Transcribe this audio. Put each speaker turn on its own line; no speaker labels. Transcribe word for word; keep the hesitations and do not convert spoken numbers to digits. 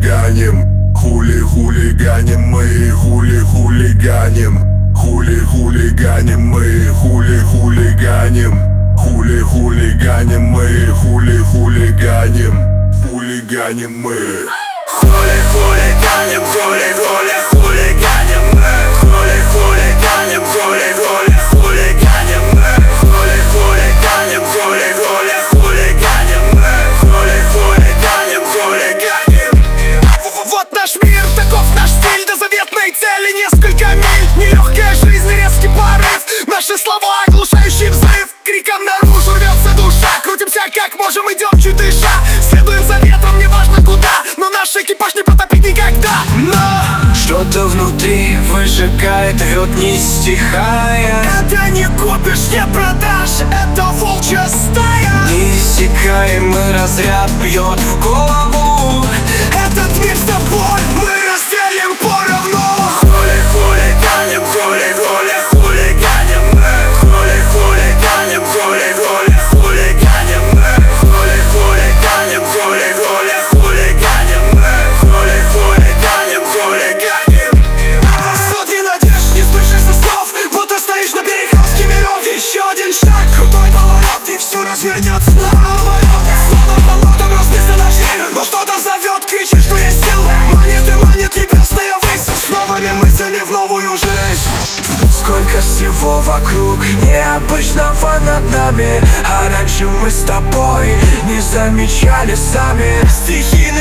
хулиганим, хули хулиганим мы, хули хулиганим, хули хулиганим мы, хули хулиганим, хули хулиганим мы, хули хулиганим, хулиганим мы.
Хули хулиганим, хули хули хулиганим мы, хули хулиганим, хули хули хулиганим мы, хули хулиганим, хули хули хулиганим мы, хули хулиганим, хулиганим.
Вот наш мир, таков наш стиль, до заветной цели несколько миль. Нелегкая жизнь, резкий порыв, наши слова оглушающий взрыв. Криком наружу рвется душа, крутимся как можем, идем чуть дыша. Следуем за ветром, неважно куда, но наш экипаж не потопить никогда. Но
что-то внутри выжигает, рвет не стихая.
это не купишь, не продашь, это волчья стая.
Неиссякаемый разряд бьет в голову.
Этот мир с тобой мы разделим поровну.
Хули хулиганим, хули хули хулиганим мы, хули хулиганим, хули хули хулиганим мы, хули хулиганим, хули хули хулиганим мы, хули хулиганим, хулиганим.
Сотни надежд, не слышишь со слов, будто стоишь на перекрестке миров. Еще один шаг, крутой поворот, и все развернется наоборот. Словно болото, разбился наш мир, но что-то зовет, кричит, что есть сил. Манит и манит небесная высь, с новыми мыслями в новую жизнь.
Сколько всего вокруг необычного над нами, а раньше мы с тобой не замечали сами.
Стихи